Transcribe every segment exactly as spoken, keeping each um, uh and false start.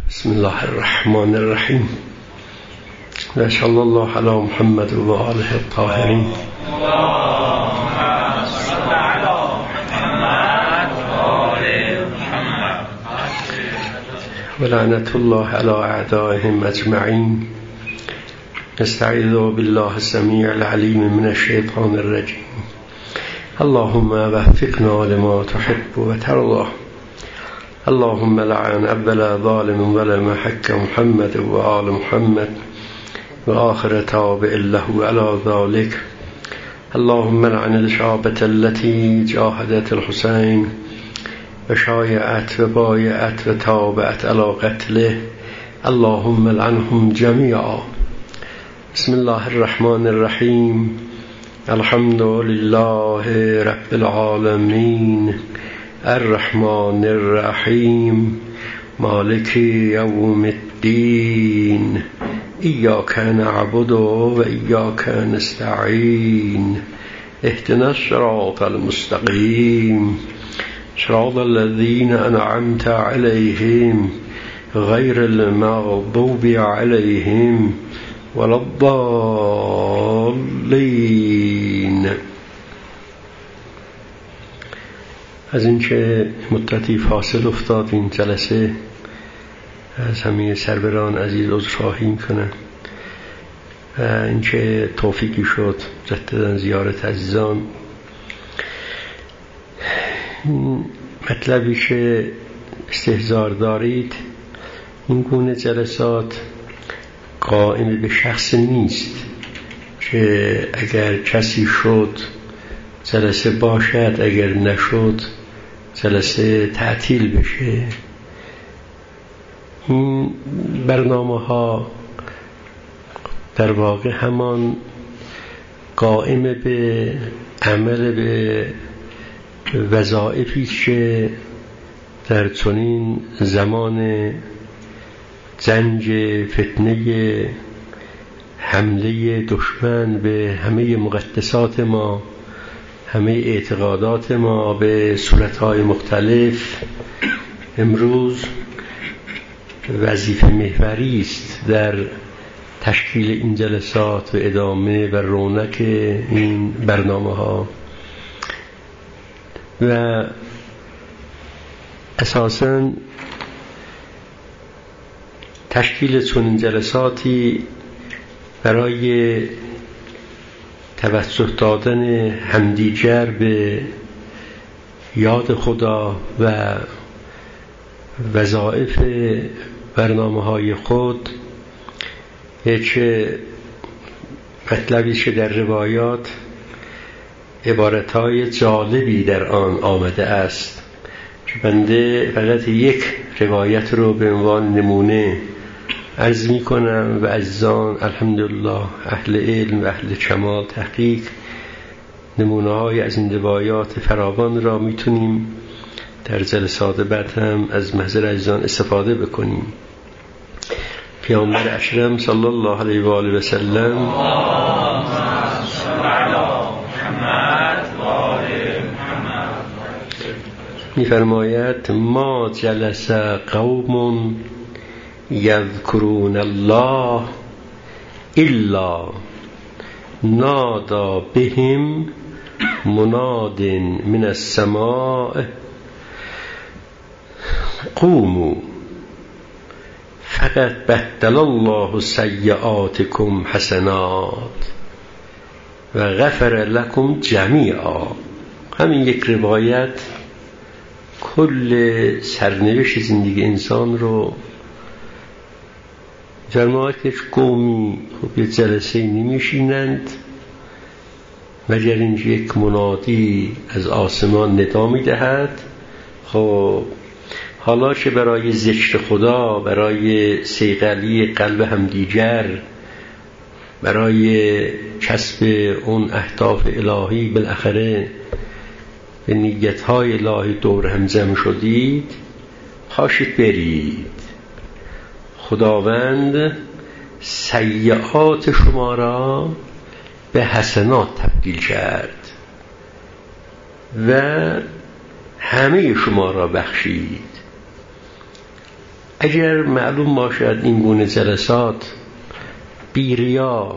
بسم الله الرحمن الرحیم و صلی الله علی محمد و آله الطاهرین. و لعنت الله علی اعدائهم اجمعین. نستعیذ بالله السمیع العلیم من الشیطان الرجیم. اللهم وفقنا لما تحب و ترضى. اللهم لعن أول ظالم ظلم حق محمد وآل محمد وآخر تابع له على ذلك. اللهم لعن الشعبة التي جاهدت الحسين وشايعت وبايعت وتابعت على قتله. اللهم لعنهم جميعا. بسم الله الرحمن الرحيم. الحمد لله رب العالمين الرحمن الرحیم مالک یوم الدین. ایاک نعبد و ایاک نستعین. اهدنا الصراط المستقیم صراط الذین انعمت علیهم غیر المغضوب علیهم ولا الضالین. از اینکه مدتی فاصل افتاد این جلسه، از همه سروران عزیز عذرخواهی میکنم. اینکه توفیقی شد جدیداً زیارت عزیزان. مطلبی که استحضار دارید، این گونه جلسات قائم به شخص نیست که اگر کسی شد جلسه باشد، اگر نشد جلسه تعطیل بشه. این برنامه ها در واقع همان قائم به عمل به وظایفی که در چنین زمان زنج فتنه حمله دشمن به همه مقدسات ما، همه اعتقادات ما به صورتهای مختلف، امروز وظیفه محوری است در تشکیل این جلسات و ادامه و رونق این برنامه ها. و اساساً تشکیل چنین جلساتی برای توسط دادن همدیگر به یاد خدا و وظایف برنامه های خود، که مطلبی که در روایات عبارتهای جالبی در آن آمده است، که بنده فقط یک روایت رو به عنوان نمونه عرض می کنم و عزیزان الحمدلله اهل علم و اهل کمال تحقیق نمونه های از این روایات فراوان را میتونیم در جلسات بعد هم از محضر عزیزان استفاده بکنیم. پیامبر اکرم صلی الله علیه و آله و سلم میفرماید ما جلس قوم یذکرون الله الا نادا بهم مناد من السماء قوموا فقط بدل الله سیئاتکم حسنات و غفر لکم جمیعا. همین یک روایت کل سرنوشت زندگی انسان رو فرماید که قومی خب یه جلسه نمیشینند مگر اینکه یک منادی از آسمان ندا میدهد. خب حالا که برای ذکر خدا، برای صیقلی قلب همدیگر، برای کسب اون اهداف الهی بالاخره به نیت‌های الهی دور هم جمع شدید، پاشید برید. خداوند سیئات شما را به حسنات تبدیل کرد و همه شما را بخشید. اگر معلوم باشد این گونه جلسات بی ریا،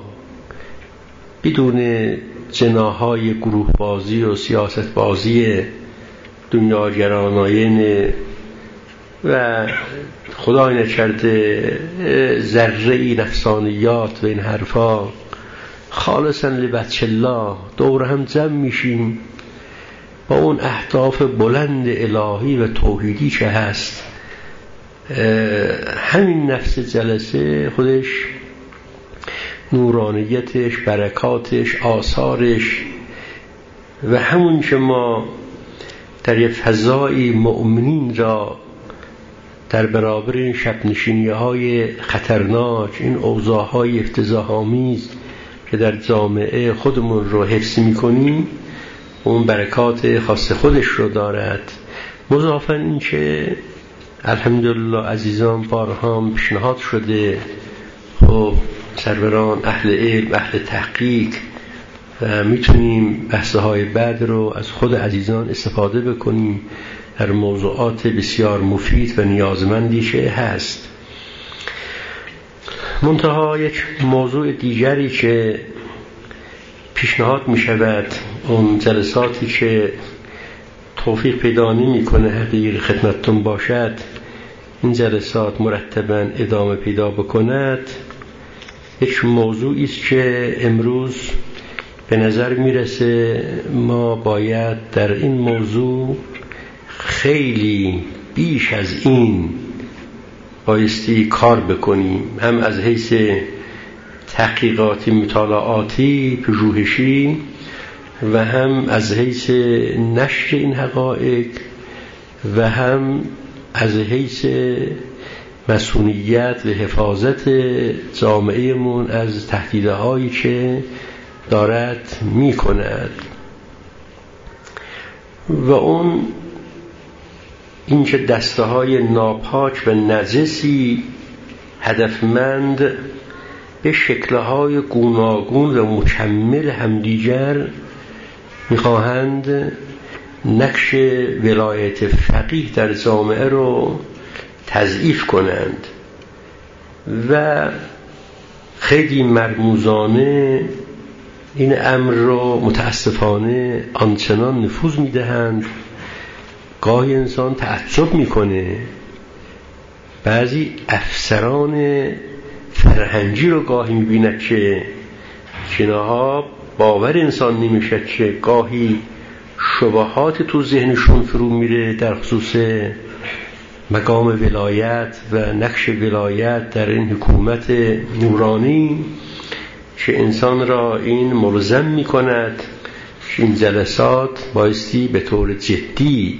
بدون جناهای گروه بازی و سیاست بازی دنیاگرانانه و خدای نکرده ذره‌ای نفسانیات و این حرفا، خالصا لوجه الله دور هم جمع میشیم با اون اهداف بلند الهی و توحیدی که هست. همین نفس جلسه خودش نورانیتش، برکاتش، آثارش و همون که ما در یک فضای مؤمنین را در برابر این شب نشینی های خطرناک، این اوضاع های افتضاح‌آمیز که در جامعه خودمون رو حفظ میکنیم، اون برکات خاص خودش رو دارد. مضافاً این که الحمدلله عزیزان بارها پیشنهاد شده، خب سروران اهل علم، اهل تحقیق، و میتونیم بحث‌های بعد رو از خود عزیزان استفاده بکنیم در موضوعات بسیار مفید و نیازمندی که هست. منتها یک موضوع دیگری که پیشنهاد می شود، اون جلساتی که توفیق پیدا نمی کنه حقیقی خدمتتون باشد، این جلسات مرتباً ادامه پیدا بکند، یک موضوعی است که امروز به نظر میرسه ما باید در این موضوع خیلی بیش از این بایستی کار بکنیم، هم از حیث تحقیقاتی مطالعاتی پژوهشی و هم از حیث نشر این حقایق و هم از حیث مسئولیت و حفاظت جامعهمون از تهدیدهایی که دارد می کند. و اون این که دسته های ناپاک و نجسی هدفمند به شکلهای گوناگون و مکمل همدیگر میخواهند نقش ولایت فقیه در جامعه رو تضعیف کنند و خیلی مرموزانه این امر رو متاسفانه آنچنان نفوذ میدهند گاهی انسان تعجب میکنه. بعضی افسران فرهنگی رو گاهی میبیند که اینها باور انسان نمیشه که گاهی شبهات تو ذهنشون فرو میره در خصوص مقام ولایت و نقش ولایت در این حکومت نورانی که انسان را این ملزم میکند که این جلسات بایستی به طور جدی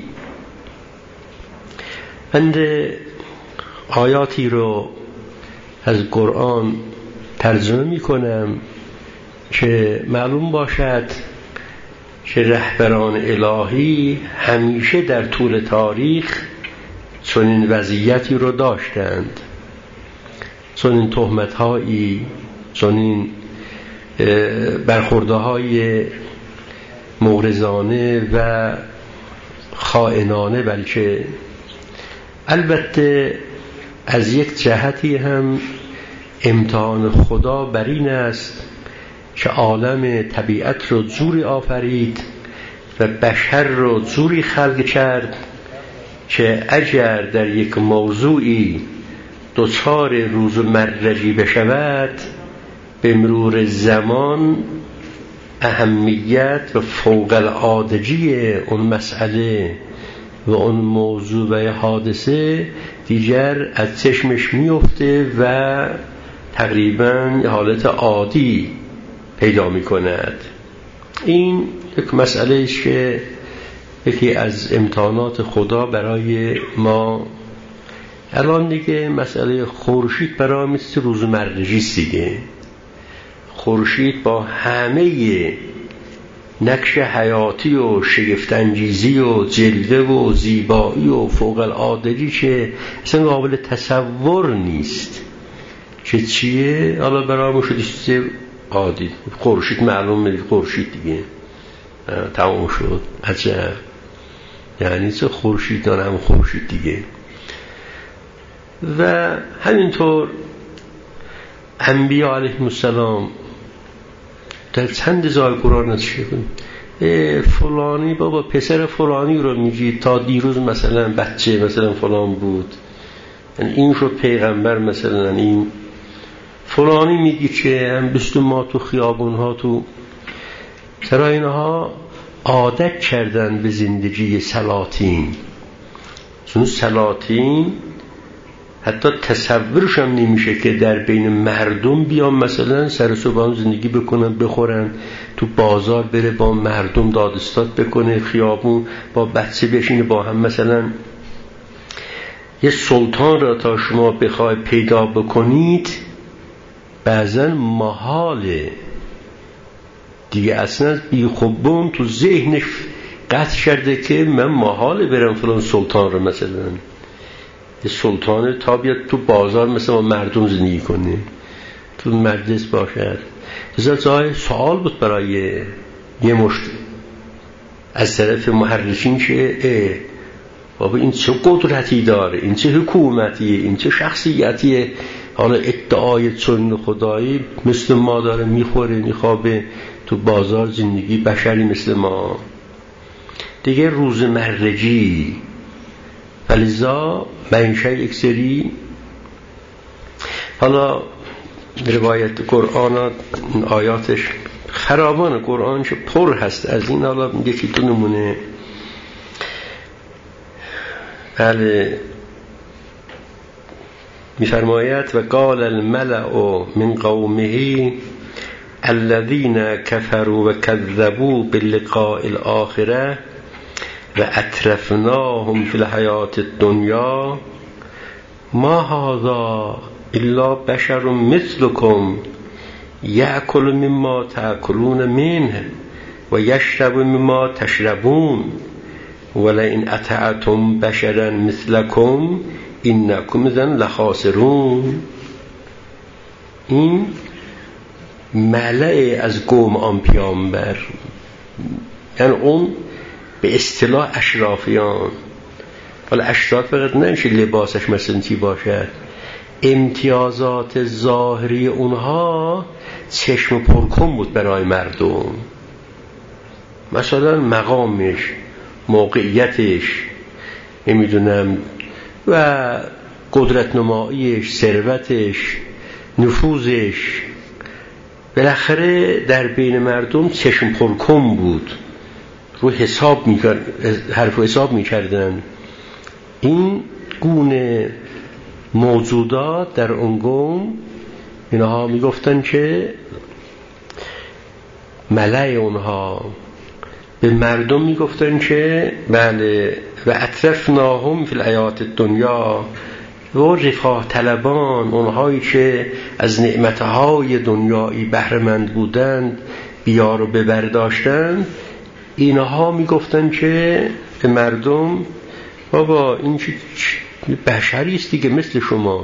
بند آیاتی رو از قرآن ترجمه میکنم که معلوم باشد که رهبران الهی همیشه در طول تاریخ چنین وضعیتی رو داشتند، چنین تهمت‌هایی، چنین برخوردهای مغرضانه و خائنانه، بلکه البته از یک جهتی هم امتحان خدا بر این است که عالم طبیعت رو جوری آفرید و بشر رو جوری خلق کرد که اگر در یک موضوعی دچار روزمرگی بشود، به مرور زمان اهمیت و فوق العادگی اون مسئله و اون موضوع و حادثه دیگر از چشمش میفته و تقریبا حالت عادی پیدا می کند. این یک مسئله است که یکی از امتحانات خدا برای ما. الان دیگه مسئله خورشید برای مثل روزمرگی است دیگه. خورشید با همه نقش حیاتی و شگفت‌انگیزی و جلوه و زیبایی و فوق العادگی که اصلا قابل تصور نیست که چیه، حالا برای شده چیز عادی. خورشید معلومه خورشید دیگه تمام شد. عجب، یعنی چه خورشید دارم خورشید دیگه. و همینطور انبیاء علیهم السلام در چند جای قرآن نشون فلانی بابا پسر فلانی رو میگی تا دیروز مثلا بچه مثلا فلان بود، یعنی این شد پیغمبر، مثلا این فلانی میگی که هم بیست ما تو خیابون ها تو چرا اینها عادت کردن به زندگی سلاطین. چون سلاطین حتی تصورش هم نمیشه که در بین مردم بیان مثلا سر صبح زندگی بکنن، بخورن، تو بازار بره با مردم دادستاد بکنه، خیابون با بچه بشینه با هم. مثلا یه سلطان را تا شما بخوای پیدا بکنید بعضا محاله دیگه، اصلا بی خوبون تو ذهنش قطع کرده که من محاله برم فلان سلطان رو، مثلا یه سلطان تا بیاد تو بازار مثلا مردم زندگی کنه، تو مجلس باشد. لذا سوال بود برای یه مشت از طرف محرشین که بابا این چه قدرتی داره، این چه حکومتیه، این چه شخصیتیه، حالا ادعای چون خدایی مثل ما داره، میخوره میخوابه تو بازار زندگی بشری مثل ما دیگه، روزمرگی. فلذا منشأ یک سری حالا روایت قرآن آیاتش خرابان قرآن چه پر هست از این. حالا یکی دو نمونه. بله میفرماید و قال الملأ من قومه الذين كفروا وكذبوا باللقاء الآخرة وأترفناهم في الحياة الدنيا ما هذا إلا بشر مثلكم يأكل مما تأكلون منه ويشرب مما تشربون ولئن أطعتم بشرا مثلكم إنكم إذا لخاسرون. این ملأ از قوم آن پیامبر، یعنی اون به اصطلاح اشرافیان. حالا اشراف فقط نمیشه لباسش مثلا چی باشد، امتیازات ظاهری اونها چشم پرکن بود برای مردم، مثلا مقامش، موقعیتش، نمیدونم و قدرت نماییش، ثروتش، نفوذش، بالاخره در بین مردم چشم پرکن بود، رو حساب میکرد، حرف و حساب میکردن. این گونه موجودات در اون قوم اینها میگفتن که ملأ اونها به مردم میگفتن که بله و اطرفناهم فی الحیات الدنیا، و رفاه طلبان، اونهایی که از نعمتهای دنیایی بهره مند بودند بیار و ببر داشتند، اینها میگفتن که به مردم بابا این چی بشری است دیگه، مثل شما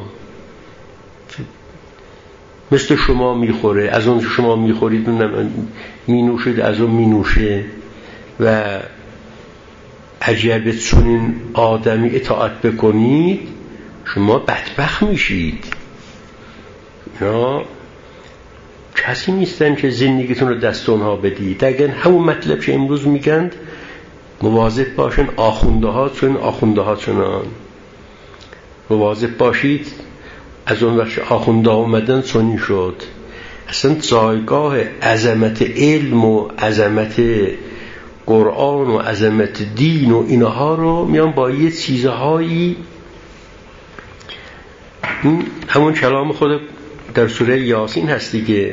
مثل شما میخوره، از اون شما میخورید مینوشید از اون مینوشه و عجبه چون آدمی اطاعت بکنید شما بدبخت میشید. یا کسی نیستن که زندگیتون رو دست اونها بدید. اگر همون مطلب که امروز میگند مواظب باشن آخونده ها چون آخونده ها چونان، مواظب باشید از اون وقت آخونده ها اومدن چونی شد. اصلا جایگاه عظمت علم و عظمت قرآن و عظمت دین و اینها رو میان با یه چیزهایی، همون کلام خود در سوره یاسین هست دیگه،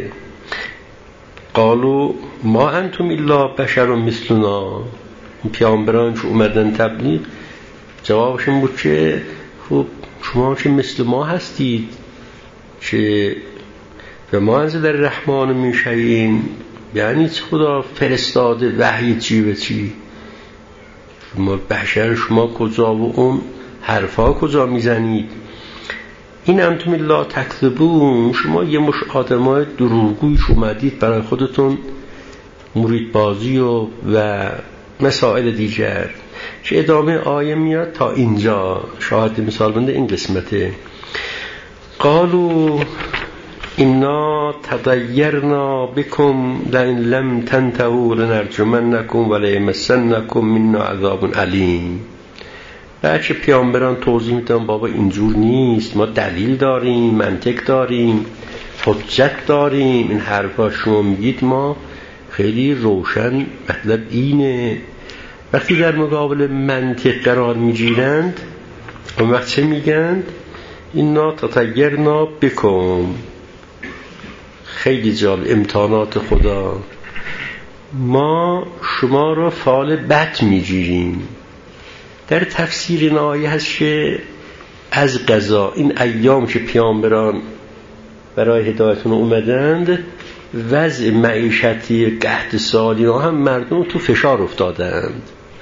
قالوا ما انتم الا بشر مثلنا. پیامبران که اومدن تبلیغ جوابشون بود که خب شما که مثل ما هستید، که به ما انزل الرحمن من شیء، یعنی خدا فرستاده وحی چی به چی، شما بشر شما کجا و اون حرفا کجا میزنید. این انتم الا تکذبون، شما یه مش آدمای دروغگویش اومدید برای خودتون مرید بازی و و مسائل دیگر. چه ادامه آیه میاد تا اینجا، شاهد مثال بنده این قسمته. قالوا انا تطیرنا بكم لئن لم تنتهوا لنرجمنكم وليمسنكم منا عذاب علیم. بچه پیامبران توضیح میدن بابا اینجور نیست، ما دلیل داریم، منطق داریم، حجت داریم، این حرفا شما میگید ما خیلی روشن مطلب اینه. وقتی در مقابل منطق قرار میگیرند اون وقت چه میگند؟ اینا تطیرنا بکن. خیلی جالب امتحانات خدا، ما شما رو فال بد میگیریم. در تفسیر این آیه هست که از قضا این ایام که پیامبران برای هدایتون اومدند وضع معیشتی قحط سالی ها هم مردم تو فشار افتادند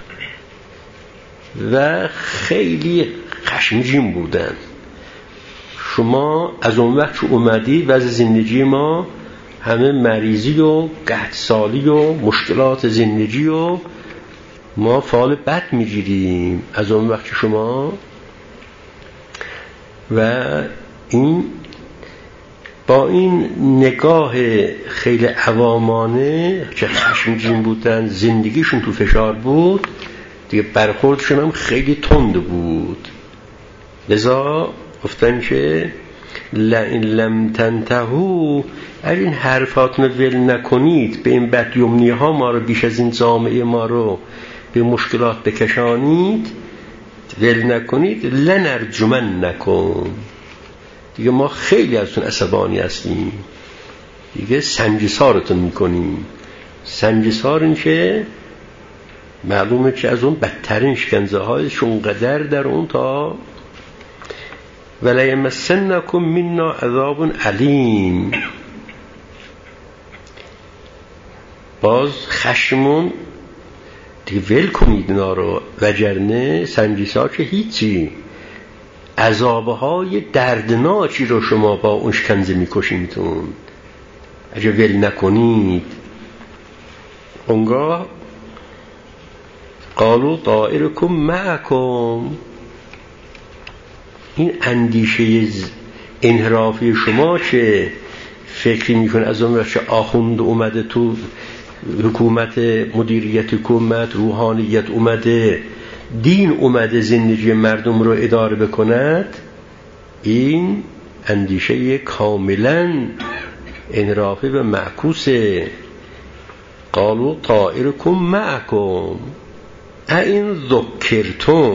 و خیلی خشمگین بودند. شما از اون وقت که اومدید وضع زندگی ما همه مریضی و قحط سالی و مشکلات زندگی و ما فال بد میگیریم از اون وقت شما. و این با این نگاه خیلی عوامانه که خشمگین بودن، زندگیشون تو فشار بود دیگه، برخوردشون هم خیلی تند بود. لذا گفتن که لئن لم تنتهوا، اگر این حرفاتون ول نکنید، به این بدیومنی ها ما رو بیش از این جامعه ما رو به مشکلات بکشانید، ول نکنید، لنرجمنکم، دیگه ما خیلی ازتون عصبانی هستیم، دیگه سنجسارتون میکنیم. سنجسار این که معلومه که از اون بدترین شکنجه هایشون قدر در اون تا ولیمسنکم منا عذاب علیم. باز خشمون دیگه ول کنید اینا رو، وگرنه سنجیسا که هیچی، عذابهای دردناکی رو شما با اون شکنجه میکشیدتون اگه ول نکنید. اونگاه قالوا طائرکم معکم، این اندیشه انحرافی شما که فکری میکنه از اون وقت آخوند اومده تو حکومت، مدیریت حکومت، روحانیت اومده، دین اومده زندگی مردم رو اداره بکند، این اندیشه کاملا انحرافی و معکوسه. قالوا طائرکم معکم این ذکرتم،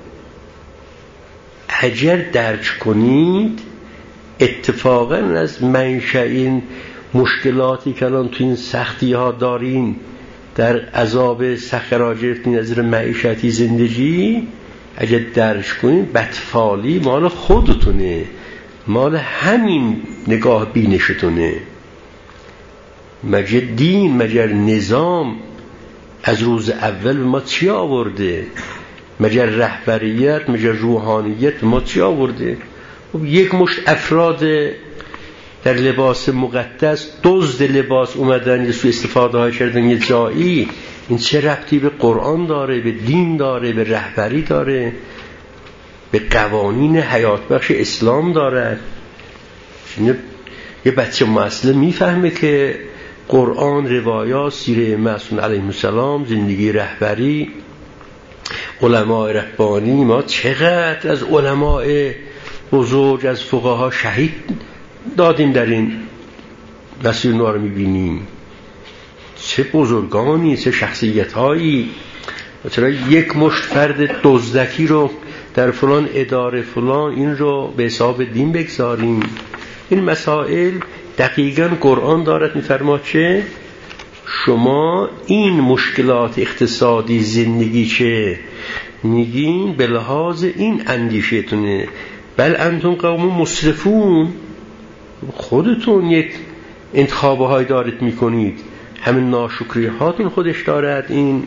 اگر درک کنید اتفاقا از منشأ این مشکلاتی که الان تو این سختی ها دارین، در عذاب سخرا گرفتین از معیشتی زندگی، اگر درک کنید بدفالی مال خودتونه، مال همین نگاه بینشتونه. مگر دین، مگر نظام از روز اول ما چی آورده؟ مگر رهبریت، مگر روحانیت ما چی آورده؟ یک مشت افراد در لباس مقدس دزد لباس اومدن یه سو استفاده های کردن یه جایی، این چه ربطی به قرآن داره، به دین داره، به رهبری داره، به قوانین حیات بخش اسلام داره؟ یه بچه مسئله میفهمه که قرآن، روایات، سیره معصوم علیه السلام، زندگی رهبری، علماء ربانی، ما چقدر از علماء بزرگ، از فقها شهید دادیم در این مسیر نو رو میبینیم، چه بزرگانی، چه شخصیت هایی. چرا یک مشت فرد دزدکی رو در فلان اداره فلان این رو به حساب دین بگذاریم؟ این مسائل دقیقاً قرآن دارد میفرماد که شما این مشکلات اقتصادی زندگی که میگین به لحاظ این اندیشتونه، بل انتم قوم مسرفون، خودتون یک انتخابه های دارید میکنید، همین ناشکری هاتون خودش دارد. این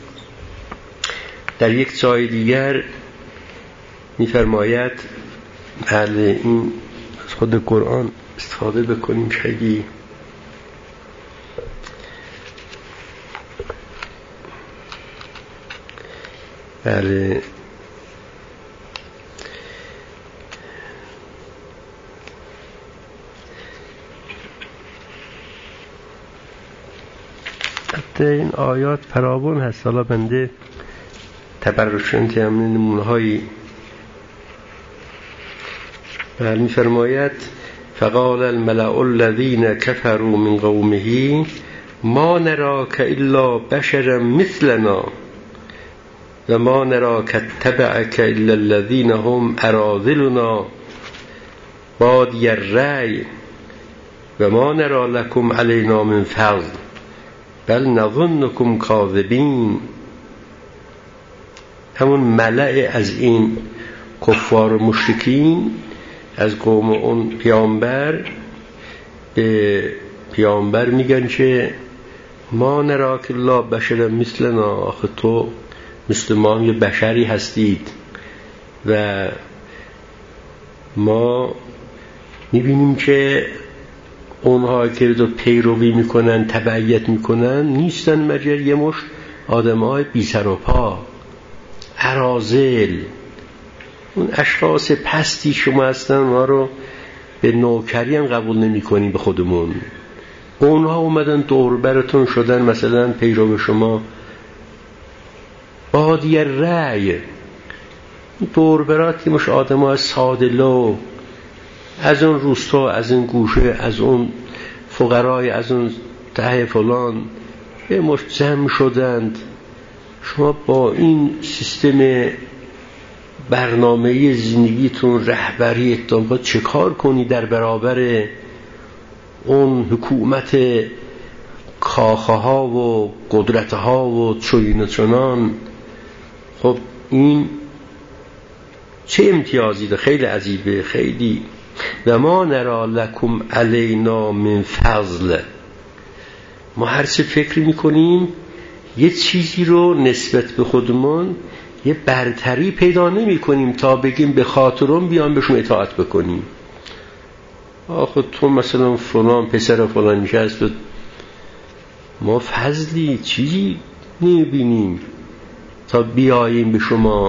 در یک جای دیگر میفرماید بله این از خود قرآن استفاده بکنیم خیلی بله البته این آیات فراوان هست. حالا بنده تبرشنتی هم نمونه هایی بل می فرماید فقال الملأ الذين كفروا من قومه ما نراك الا بشرا مثلنا و ما نراك اتبعك الا الذين هم اراذلنا بادی الرأی و ما نرى لكم علينا من فضل بل نظنكم کاذبین. همون ملأ از این کفار و مشرکین از قوم اون پیامبر به پیامبر میگن که ما نراک الله بشر مثلنا، آخه تو مثل ما یه بشری هستید و ما میبینیم که اونها که رو پیروی میکنن تبعیت میکنن نیستن مگر یه مش آدم های بی سر و پا اراذل، اون اشخاص پستی شما هستن، ما رو به نوکری هم قبول نمی کنیم به خودمون. اونها اومدن دور براتون شدن مثلا پیرو شما. بادی الرأی، دور براتی مش آدم ها ساده لو از اون روستا، از اون گوشه، از اون فقرای، از اون ته فلان یه مش جمع شدند. شما با این سیستم برنامه زندگیتون رهبری باید چه کار کنی در برابر اون حکومت کاخه ها و قدرت ها و چوین و چنان؟ خب این چه امتیازی ده؟ خیلی عجیبه، خیلی. و ما نرا لکم علینا من فضل، ما هر چه فکر میکنیم یه چیزی رو نسبت به خودمون یه برتری پیدا نمی کنیم تا بگیم به خاطرم بیان بهشون اطاعت بکنیم. آخه تو مثلا فلان پسر فلان نشست و ما فضلی چیزی نمی بینیم تا بیاییم به شما.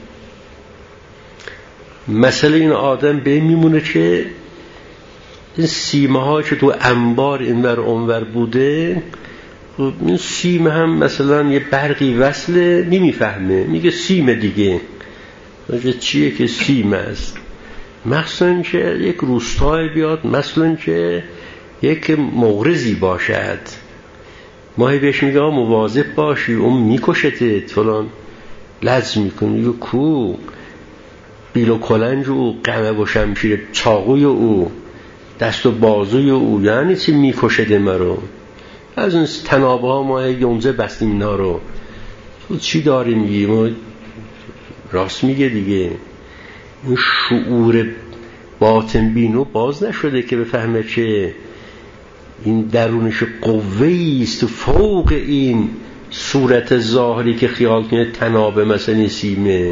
مثلا این آدم به میمونه که این سیمه ها که تو انبار اینور اونور بوده، این سیم هم مثلا یه برقی وصله نمیفهمه، میگه سیم دیگه، میگه چیه که سیم است. مثلا که یک روستای بیاد، مثلا که یک مغرضی باشد، ماهی بهش میگه مواظب باشی اون میکشتت فلان، لز میکنی میگه کو بیل و کلنج او، قمه و شمشیر چاقوی او، دست و بازوی او، یعنی چی میکشده مرو؟ از اون تنابه ها ما یونزه بستیم اینا رو، تو چی داریم میگی؟ ما راست میگه دیگه. اون شعور باطن بینو باز نشده که بفهمه که این درونش قوه‌ای است فوق این صورت ظاهری که خیال کنه تنابه مثلا سیمه.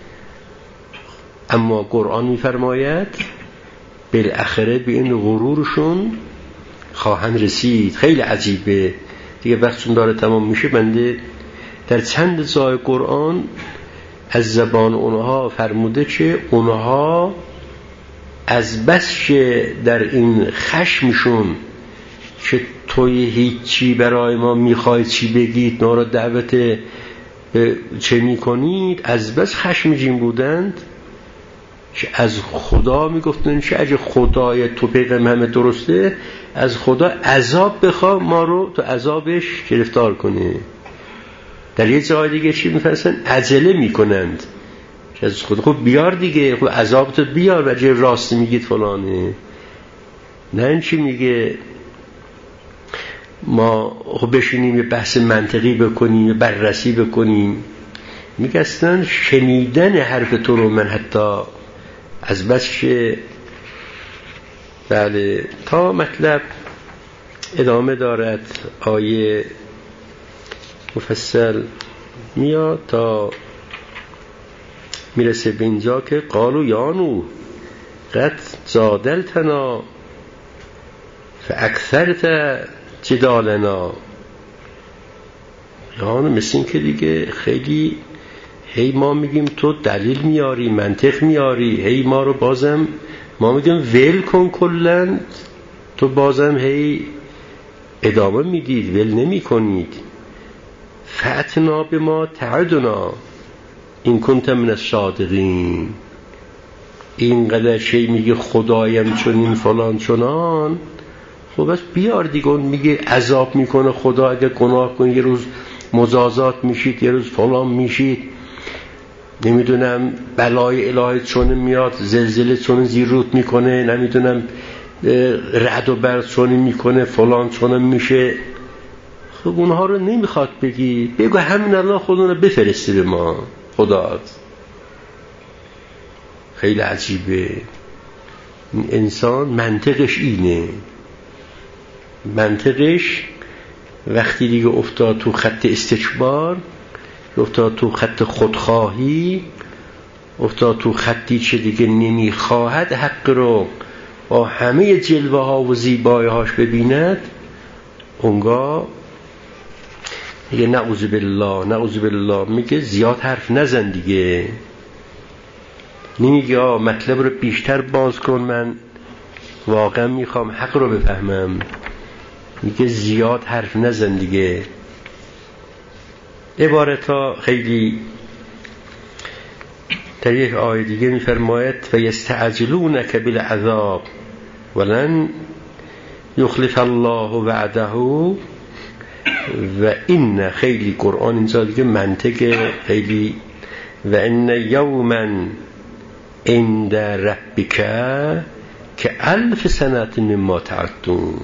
اما قرآن میفرماید بالاخره به این غرورشون خواهند رسید. خیلی عجیبه دیگه. وقتشون داره تمام میشه، بنده در چند جای قرآن از زبان اونها فرموده که اونها از بس که در این خشمشون که توی هیچی برای ما میخواید چی بگید، ما را دعوت چه میکنید، از بس خشمگین بودند که از خدا میگفتن که اگه خدای تو پیغمبر همه درسته، از خدا عذاب بخوا ما رو تو عذابش گرفتار کنه. در یه جای دیگه چی میفرستن؟ عجله میکنند که از خدا خب بیار دیگه، خب عذابتو بیار و جه راست میگید فلانه. نه این چی میگه ما خب بشینیم یه بحث منطقی بکنیم، یه بررسی بکنیم. میگستن شنیدن حرف تو رو من حتی از بس که بله. تا مطلب ادامه دارد، آیه مفصل میاد تا میرسه به اینجا که قالو یانو قد جادلتنا فاکثرت جدالنا. یانو مثل این که دیگه خیلی هی ما میگیم تو دلیل میاری، منطق میاری، هی ما رو بازم ما میگیم ول کن کلن، تو بازم هی ادامه میدید، ول نمی کنید. فأتنا بما تعدنا این کنت من الصادقین. اینقدر شی میگه خدایم چنین فلان چنان، خب بس بیار دیگه. اون میگه عذاب میکنه خدا اگه گناه کنی، یه روز مجازات میشید، یه روز فلان میشید، نمیدونم بلای الهی چون میاد، زلزله چون زیرود میکنه، نمیدونم رعد و برق چون میکنه، فلان چون میشه. خب اونها رو نمیخواد بگی، بگو همین الله خودمون رو بفرسته به ما. خدا خیلی عجیبه. انسان منطقش اینه، منطقش وقتی دیگه افتاد تو خط استکبار، افتاد تو خط خودخواهی، افتاد تو خطی چه دیگه نمیخواهد حق رو با همه جلوه ها و زیبایی هاش ببیند، اونگاه میگه نعوذ بالله نعوذ بالله. میگه زیاد حرف نزن دیگه، نمیگه آه مطلب رو بیشتر باز کن، من واقعا میخوام حق رو بفهمم. میگه زیاد حرف نزن دیگه. عبارت ها خیلی. در یک آیه دیگه میفرماید و یستعجلونک بالعذاب ولن یخلف الله وعده و این. خیلی قرآن اینجا دیگه منطق خیلی. و ان یوما عند ربک که الف سنت مما تعدون.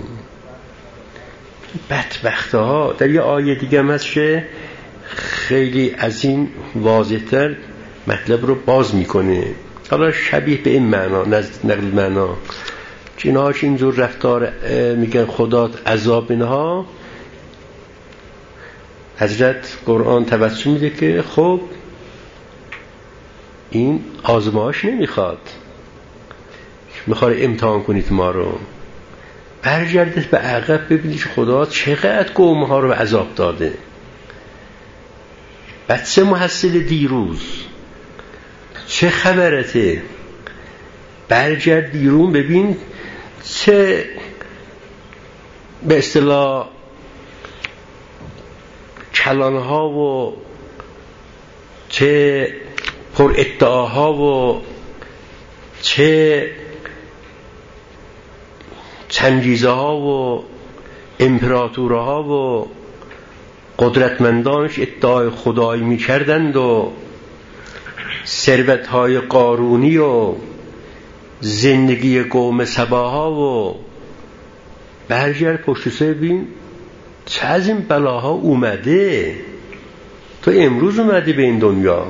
بدبخته ها. در یه آیه دیگه هم هست خیلی از این واضح‌تر مطلب رو باز میکنه، حالا شبیه به این معنا، نقل معنا. اینهاش اینجور رفتار میگن خدا عذاب اینها. حضرت قرآن توسط میده که خب این آزمایش نمیخواد، میخواد امتحان کنید ما رو. برگردید به عقب ببینید خدا چقدر قوم ها رو به عذاب داده. بعد چه محصل دیروز، چه خبرته. برگرد دیرون ببین چه به اصطلاح کلانها و چه پر ادعاها و چه چنگیزه ها و امپراتورها و قدرتمندانش ادعای خدایی می کردند و ثروت های قارونی و زندگی قوم سباها. و برگرد پشت سر بین چه از این بلاها اومده. تو امروز اومدی به این دنیا،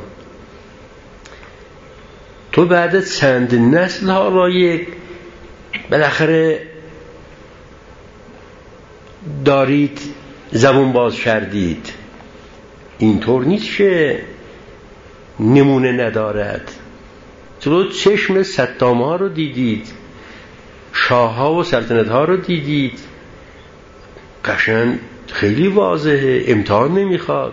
تو بعد چند نسل ها را یک بالاخره دارید زبون باز کردید. اینطور نیست که نمونه ندارد. تو چشم صدام ها رو دیدید، شاه ها و سلطنت ها رو دیدید، قشنگ خیلی واضحه، امتحان نمیخواد.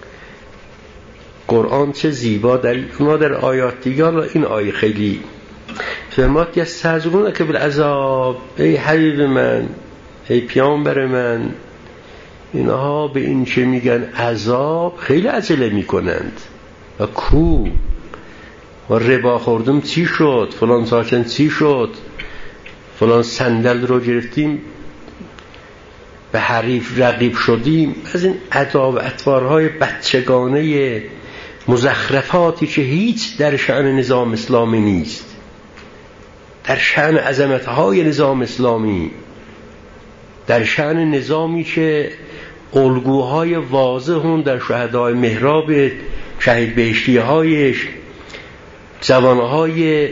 قرآن چه زیبا در ما در آیات دیگه. این آیه خیلی فرمات یستعجلونک که بالعذاب. ای حبیب من، ای پیامبر من، اینها به این چه میگن عذاب خیلی عجله میکنند. و کو و ربا خوردم چی شد، فلان ساکن چی شد، فلان صندل رو گرفتیم به حریف رقیب شدیم. از این ادا و اطوارهای بچگانه مزخرفاتی که هیچ در شأن نظام اسلامی نیست، در شأن عظمتهای نظام اسلامی، در شأن نظامی که الگوهای واضحون در شهدای محراب شهید بهشتی هایش، جوانهای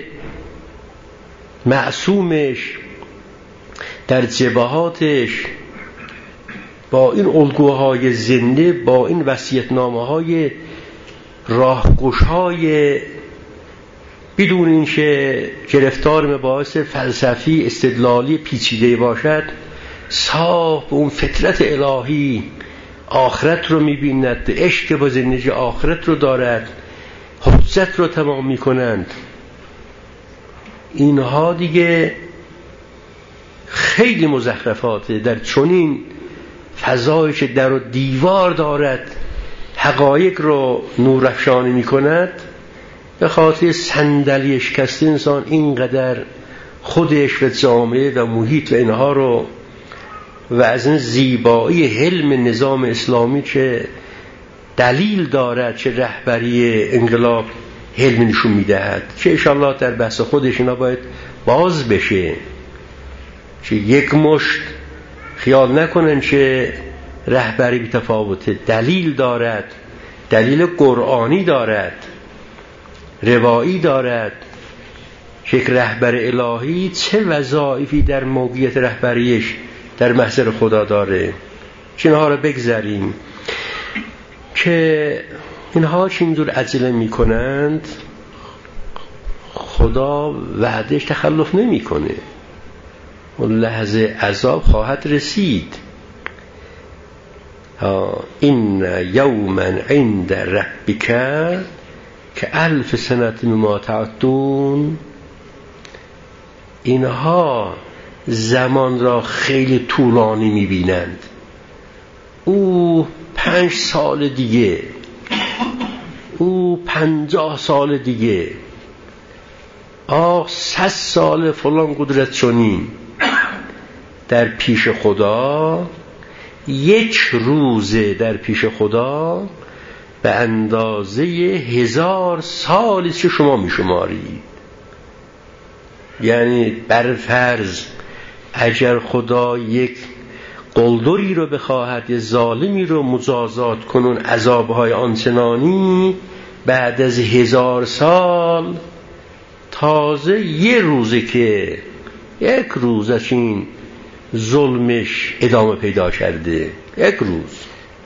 معصومش، در جبهاتش، با این الگوهای زنده، با این وصیت‌نامه های راهگشای بدون اینکه گرفتار مباحث فلسفی استدلالی پیچیده باشد، صاف به اون فطرت الهی آخرت رو می‌بیند، عشق با زندگی آخرت رو دارد، حجت رو تمام می‌کنند. اینها دیگه خیلی مزخرفاته در چنین فضایی که در و دیوار دارد حقایق رو نورافشانی میکند، به خاطر صندلی شکسته انسان اینقدر خودش و جامعه و محیط و اینها رو و از این زیبایی حلم نظام اسلامی چه دلیل دارد، چه رهبری انقلاب حلم نشون میدهد، چه انشاءالله در بحث خودش اینا باید باز بشه، چه یک مشت خیال نکنن چه رهبری متفاوته، دلیل دارد، دلیل قرآنی دارد، روایی دارد، یک رهبر الهی چه وظایفی در موقعیت رهبریش در محضر خدا داره. اینها رو بگذاریم که اینها چه اینجور عجله می کنند، خدا وعدش تخلف نمی کنه، اون لحظه عذاب خواهد رسید. این یوما عند ربک که الف سنت مما تعدون. اینها زمان را خیلی طولانی میبینند، او پنج سال دیگه، او پنجاه سال دیگه، آه صد سال فلان قدرت چنین. در پیش خدا یک روزه در پیش خدا به اندازه هزار سالی که شما میشمارید. یعنی بر فرض اگر خدا یک قلدری رو بخواهد، یه ظالمی رو مجازات کنون عذابهای آنچنانی، بعد از هزار سال تازه یه روزه که یک روز از این ظلمش ادامه پیدا کرده، یک روز.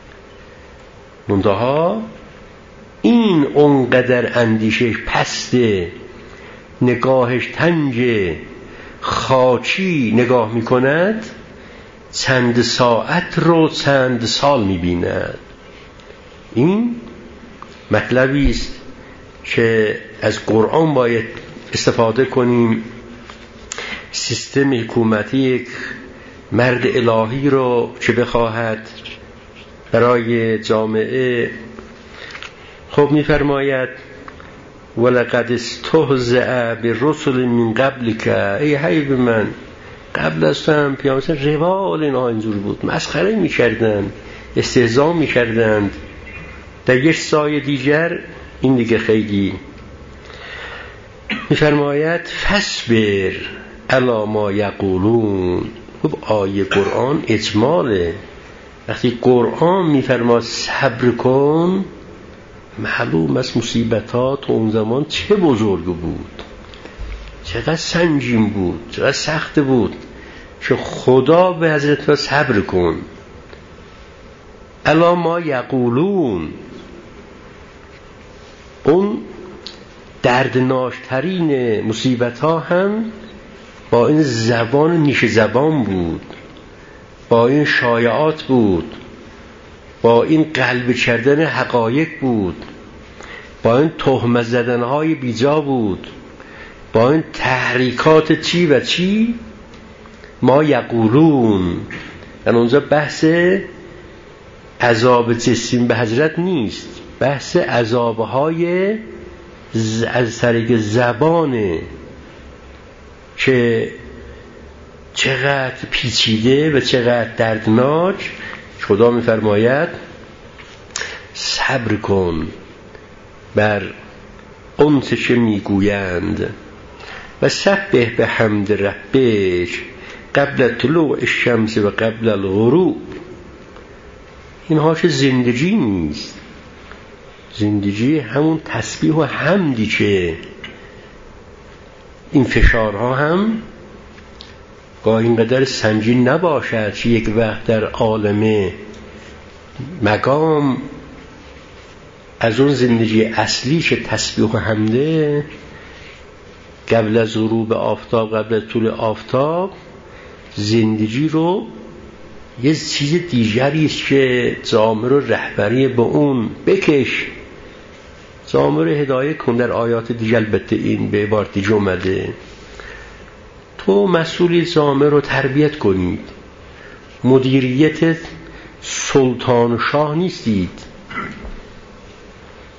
منتها این اونقدر اندیشش پسته، نگاهش تنج خاچی نگاه میکند، چند ساعت رو چند سال میبیند. این مطلبی است که از قرآن باید استفاده کنیم. سیستم حکومتی یک مرد الهی رو چه بخواهد برای جامعه، خب میفرماید ولقد استهزأ برسل من قبلک، ای حبیب من قبل از تو هم پیامبر روال اینها اینجور بود، مسخره میکردن، استهزا میکردند. در یک سایه دیگر این دیگه خیلی میفرماید فصبر علی ما یقولون. خب آیه قرآن اجماله. وقتی قرآن میفرماد صبر کن، معلوم از مصیبتات اون زمان چه بزرگ بود، چقدر سنگین بود، چقدر سخت بود که خدا به حضرت را صبر کن. الا ما یقولون، اون دردناکترین مصیبت ها هم با این زبان نیش زبان بود، با این شایعات بود، با این قلب کردن حقایق بود، با این تهمت زدنهای بیجا بود، با این تحریکات چی و چی. ما یقولون، یعنی اونجا بحث عذاب جسیم به حضرت نیست، بحث عذابهای ز... از طریق زبانه که چقدر پیچیده و چقدر دردناک. خدا میفرماید صبر کن بر آنچه که میگویند و سبح بحمد ربک قبل طلوع الشمس و قبل الغروب. اینها که زندگی نیست، زندگی همون تسبیح و حمدی که این فشارها هم گاهی اینقدر سنگین نباشد که یک وقت در عالم مقام از اون زندگی اصلی که تسبیح و حمده قبل از غروب آفتاب، قبل از طول آفتاب، زندگی رو یه چیز دیگری است که جامعه رو رهبری به اون بکش، جامعه رو هدایت کن. در آیات دیگه البته این به عبارت دیگه اومده، تو مسئولی جامعه رو تربیت کنید، مدیریت سلطان و شاه نیستید.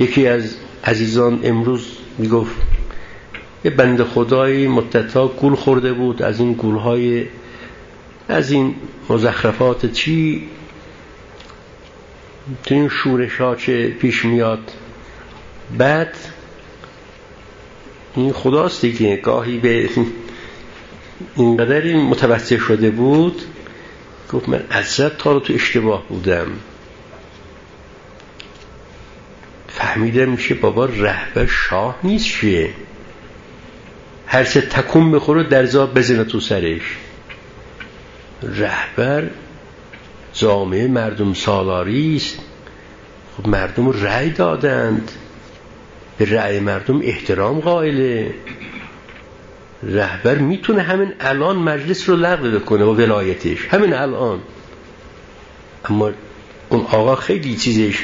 یکی از عزیزان امروز میگفت یه بنده خدایی مدتها گول خورده بود از این گولهای، از این مزخرفات چی تو این شورش ها چه پیش میاد. بعد این خداست دیگه گاهی به اینقدر این متوسع شده بود، گفت من عزت تا رو تو اشتباه بودم. فهمیده میشه بابا رهبر شاه نیست، چیه هر چه تکون بخوره در زا بزنه تو سرش. رهبر جامعه مردم سالاری است. خب مردم رأی دادند، به رأی مردم احترام قائله. رهبر میتونه همین الان مجلس رو لغو بکنه با ولایتش، همین الان. اما اون آقا خیلی چیزش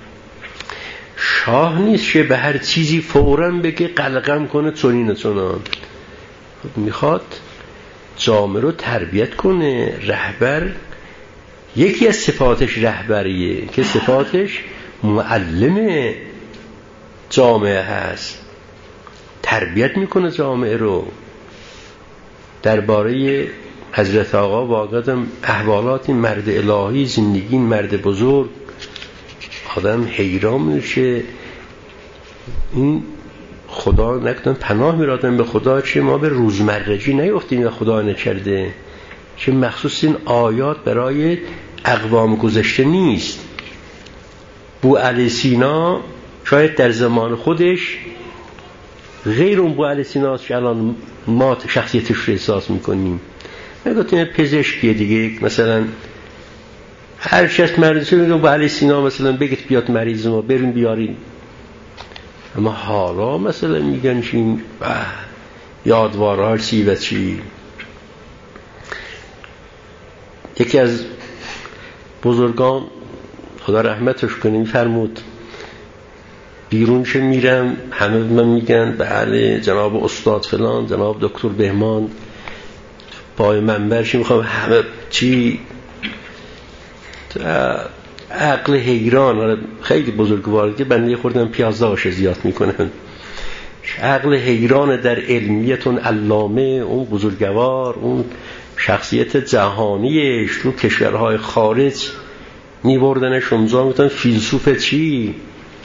شاه نیست که به هر چیزی فوراً بگه قلقم کنه چنین چنان. خب میخواد جامعه رو تربیت کنه. رهبر یکی از صفاتش رهبریه که صفاتش معلم جامعه هست، تربیت میکنه جامعه رو. درباره حضرت آقا واقعا احوالات مرد الهی، زندگی مرد بزرگ، آدم حیران میشه. این خدا نکنه پناه میرادن به خدا، چه ما به روزمرگی نیفتیم و خدا نکرده، چه مخصوص این آیات برای اقوام گذشته نیست. بو علی سینا شاید در زمان خودش غیر اون بو علی سیناست که الان ما شخصیتش رو احساس میکنیم. نگفتیم پزشکیه دیگه، مثلا هر شخص مریض شده بو علی سینا مثلا بگید بیاد مریض ما بریم بیاریم. اما حالا مثلا میگن چین یادوارها چی و چی. یکی از بزرگان خدا رحمتش کنه میفرمود بیرون چه میرم همه من میگن بله جناب استاد فلان، جناب دکتر بهمان پای منبر چی میخوام، همه چی عقل حیران. خیلی بزرگواره که بنده خوردم پیازداش زیاد میکنن. عقل حیران در علمیتون علامه، اون بزرگوار، اون شخصیت جهانیش رو کشورهای خارج میبردنش امضا میتونن فیلسوف چی.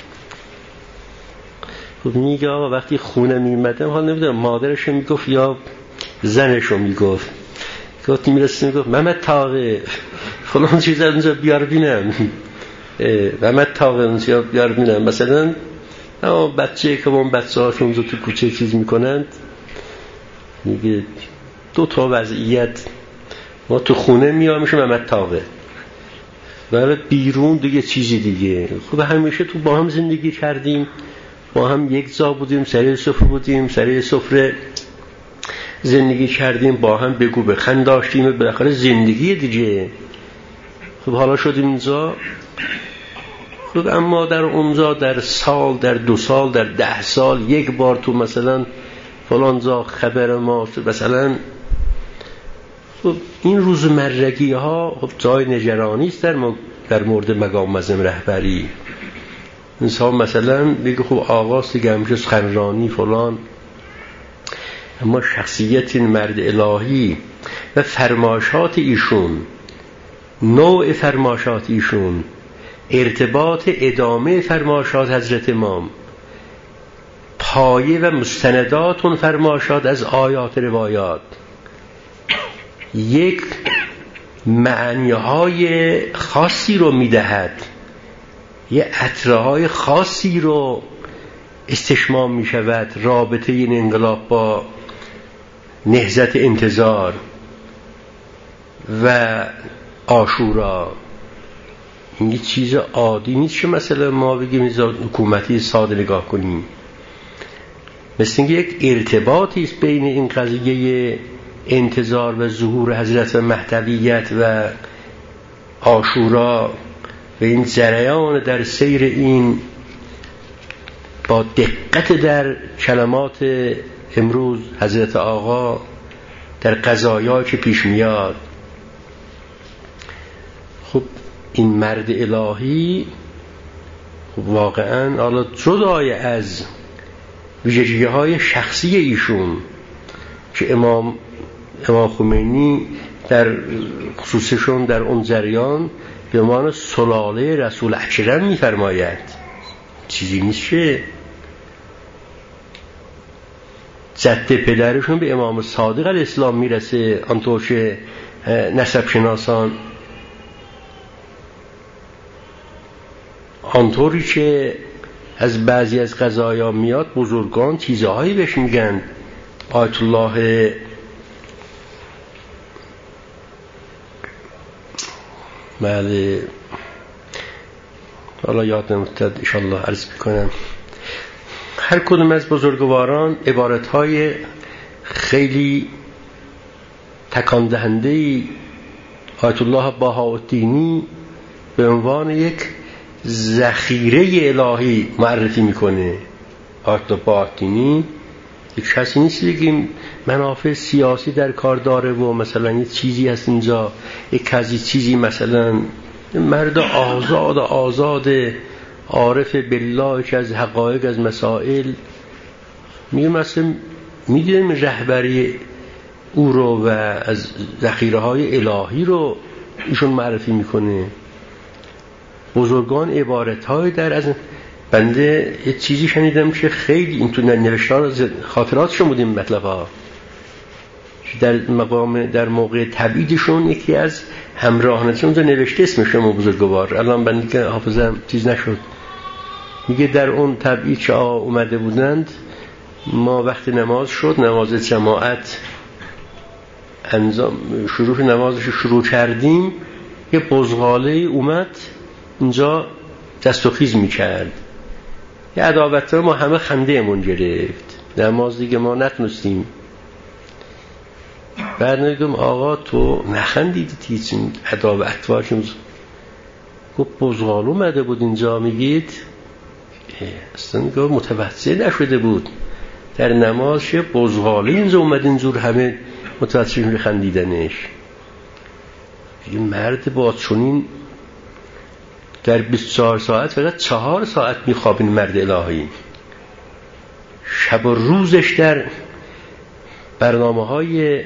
خب میگه آقا وقتی خونه میمدم حال نمیدونم مادرش میگفت یا زنشو میگفت، گفتی میرسیم میگفت محمد تاقه فلان چیز از اونجا بیار بینم، محمد تاقه اونجا بیار بینم. مثلا اما بچه که با اون بچه هاشون اونجا تو کوچه چیز میکنند، میگه دو تا وضعیت، ما تو خونه میام میشه محمد تاقه، برای بیرون دیگه چیزی دیگه. خب همیشه تو با هم زندگی کردیم، با هم یک جا بودیم، سر سفره بودیم، سر سفره زندگی کردیم، با هم بگو بخند داشتیم، بالاخره زندگی دیگه. خب حالا شدیم اینجا. خب اما در اونجا در سال، در دو سال، در ده سال یک بار تو مثلا فلان جا خبر ما مثلا. خب این روزمرگی ها خب جای نگرانی است در, در مورد مقام معظم رهبری. انسان مثلا بگه خب آغاز دیگه همیشه سخنرانی فلان، اما شخصیت این مرد الهی و فرمایشات ایشون، نوع فرمایشات ایشون، ارتباط ادامه فرمایشات حضرت امام، پایه و مستندات اون فرمایشات از آیات روایات، یک معنیهای خاصی رو میدهد، یه عطرهای خاصی رو استشمام می شود. رابطه این انقلاب با نهضت انتظار و عاشورا این یه چیز عادی نیست که مثلا ما بگیم حکومتی ساده نگاه کنیم. مثل اینکه یک ارتباطی است بین این قضیه انتظار و ظهور حضرت و مهدویت و عاشورا و این جریان در سیر این با دقت در کلمات امروز حضرت آقا در قضایایی که پیش میاد. خب این مرد الهی واقعا حالا جدای از ویژگی های شخصی ایشون که امام امام خمینی در خصوصشون در اون جریان به عنوان سلاله رسول اکرم می‌فرماید، چیزی نیست که جد پدرشون به امام صادق علیه السلام میرسه، آنطور که نسب شناسان آنطوری که از بعضی از قضایا میاد بزرگان چیزهایی بهش میگن. آیت الله بله حالا یاد نمیاد انشالله عرض میکنم، هر کدوم از بزرگواران عبارتهای خیلی تکان دهنده آیت الله بهاءالدینی به عنوان یک ذخیره الهی معرفی میکنه. آیت الله بهاءالدینی یک کسی نیست بگیم منافع سیاسی در کار داره و مثلا یه چیزی هست اینجا، یک کسی چیزی، مثلا مرد آزاد آزاد عارف بالله که از حقایق از مسائل میگه، مثلا میدونیم رهبری او رو و از ذخیره های الهی رو ایشون معرفی میکنه. بزرگان عبارت های در از بنده یه چیزی شنیدم که خیلی این تو نوشتار خاطراتشون بود، این مطلب ها در مقام در موقع تبعیدشون یکی از همراهانشون اونجا نوشته اسمشون بزرگوار، الان بنده که حافظم چیز نشد، میگه در اون تبعید که اومده بودند ما وقت نماز شد، نماز جماعت انجام شروع نمازش شروع کردیم، یه بزغاله اومد اینجا دست و خیز میکرد، یه عداوت ما همه خنده امون گرفت، نماز دیگه ما نتونستیم. بعد نگم آقا تو نخندیدی تیچین عداوت واشون، گفت بزغال اومده بود اینجا، میگید اصلا گفت متوجه نشده بود در نماز شه بزغاله اینجا اومد اینجور همه متوجه خندیدنش. یه مرد با چونین در بیست و چهار ساعت فقط چهار ساعت میخوابین مرد الهی، شب و روزش در برنامه های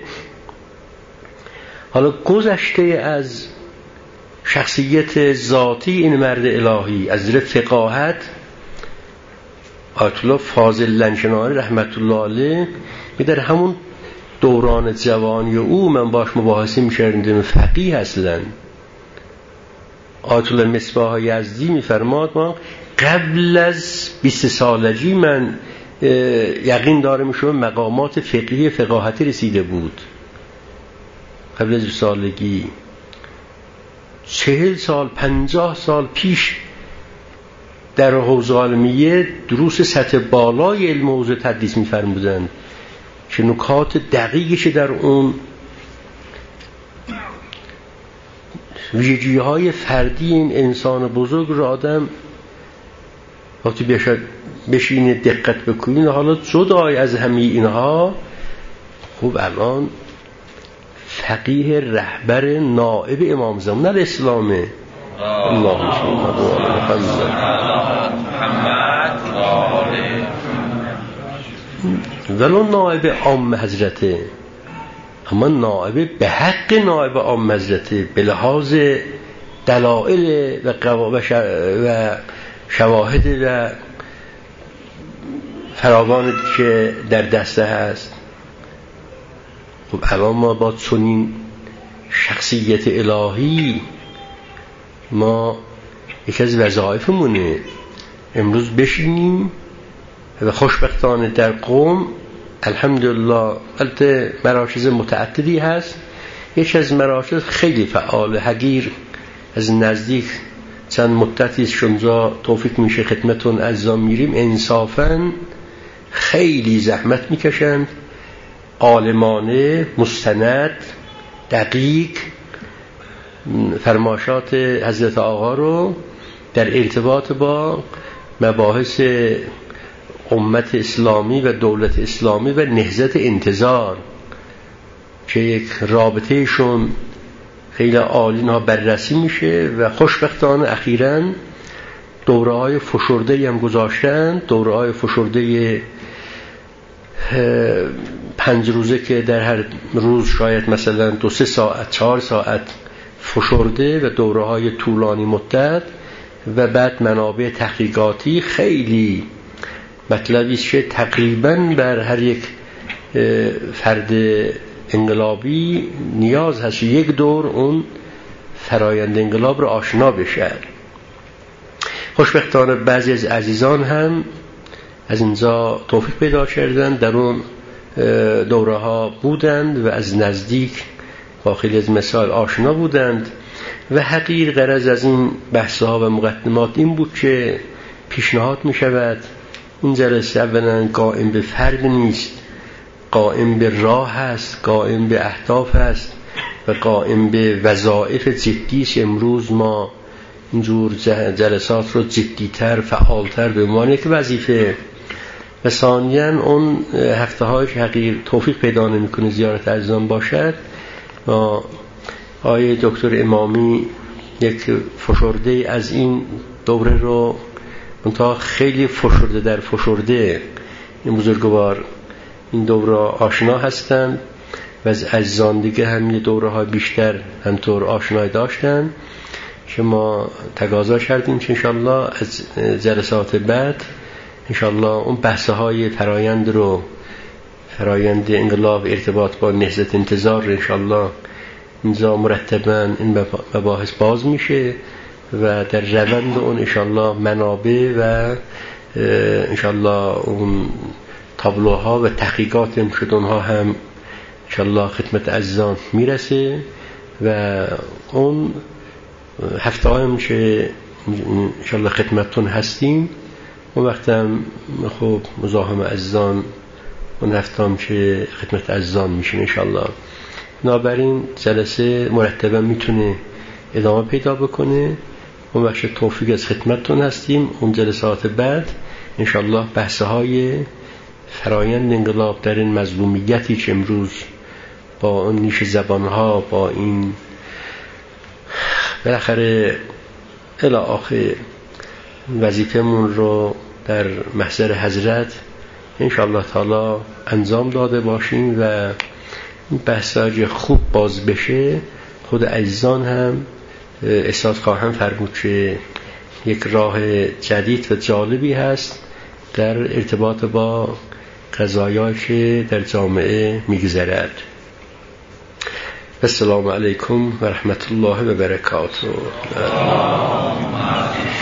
حالا گذشته از شخصیت ذاتی این مرد الهی از زیر فقاهت. آیت الله فاضل لنشنانی رحمت الله علیه می در همون دوران جوانی او من باش مباحثه می‌کردم، فقیه اصلا. آیت الله مصباح یزدی می‌فرماد ما قبل از بیست سالگی من یقین دارم میشه مقامات فقهی فقاهتی رسیده بود، قبل از سالگی چهل سال پنجاه سال پیش در حوزه علمیه دروس سطح بالای علم و حوزه تدریس می‌فرمودند که نکات دقیقش در اون ویژگی‌های فردی این انسان بزرگ رو آدم وقتی بشد بشینه دقت بکنین. حالا جدای از همه اینها خوب الان فقیه رهبر نائب امام زمان الاسلامه، اللهم صل علی محمد ولو نائب عام حضرته، اما نائب به حق نائب عام حضرته به لحاظ دلائل و شواهد و فراوانی که در دسته هست. خب الان ما با چنین شخصیت الهی ما یکی از وظایفمونه امروز بشینیم و خوشبختانه در قوم الحمدلله البته مراکز متعددی هست، یکی از مراکز خیلی فعال حقیر از نزدیک چند مدتی شونجا توفیق میشه خدمتون عزیزان میریم، انصافاً خیلی زحمت میکشند، عالمانه مستند دقیق فرماشات حضرت آقا رو در ارتباط با مباحث امت اسلامی و دولت اسلامی و نهضت انتظار که یک رابطه شون خیلی عالی ها بررسی میشه و خوشبختانه اخیراً دوره های فشرده هم گذاشتن، دوره های فشرده پنج روزه که در هر روز شاید مثلا دو سه ساعت چهار ساعت فشرده و دوره های طولانی مدت و بعد منابع تحقیقاتی. خیلی مطلبی است که تقریبا بر هر یک فرد انقلابی نیاز هست یک دور اون فرایند انقلاب رو آشنا بشه. خوشبختانه بعضی از عزیزان هم از اینجا توفیق پیدا کردند، در اون دوره ها بودند و از نزدیک با خیلی از مسائل آشنا بودند و حقیر غرض از این بحث ها و مقدمات این بود که پیشنهاد می شود این جلسه اولا قائم به فرد نیست، قائم به راه هست، قائم به اهداف هست و قائم به وظایف جدیش. امروز ما اینجور جلسات رو جدیتر فعالتر به عنوان یک وظیفه و ثانیاً اون هفته های حقیر توفیق پیدا نمی‌کنه زیارت عزیزان باشد. ما آقای دکتر امامی یک فشرده از این دوره رو منتها خیلی فشرده در فشرده این بزرگوار این دوره آشنا هستند و از عزیزان دیگه هم یه دوره های بیشتر همطور آشنایی داشتن که ما تقاضا کردیم که انشالله از جلسات بعد انشالله اون بحثه های فرایند رو فرایند انقلاب ارتباط با نهضت انتظار انشالله اینجا مرتباً این مباحث باز میشه و در روند اون انشالله منابع و انشالله اون تابلوها و تحقیقات امشد اونها هم انشالله خدمت عزیزان میرسه و اون هفته های میشه انشالله خدمتتون هستیم. اون وقت هم خوب مزاحم عزیزان اون هفته هم که خدمت عزیزان میشین انشالله. بنابراین جلسه مرتبا میتونه ادامه پیدا بکنه. اون وقت توفیق از خدمتتون هستیم. اون جلسات بعد انشالله بحثه های فرایند انقلاب در این مظلومیتی که امروز با اون نیش زبانها با این بالاخره الی آخر وظیفمون رو در محضر حضرت انشالله تعالی انجام داده باشیم و بحثای خوب باز بشه. خود عزیزان هم احساس خواهم فرمود که یک راه جدید و جالبی هست در ارتباط با قضایایی که در جامعه میگذرد. السلام علیکم و رحمت الله و برکاته.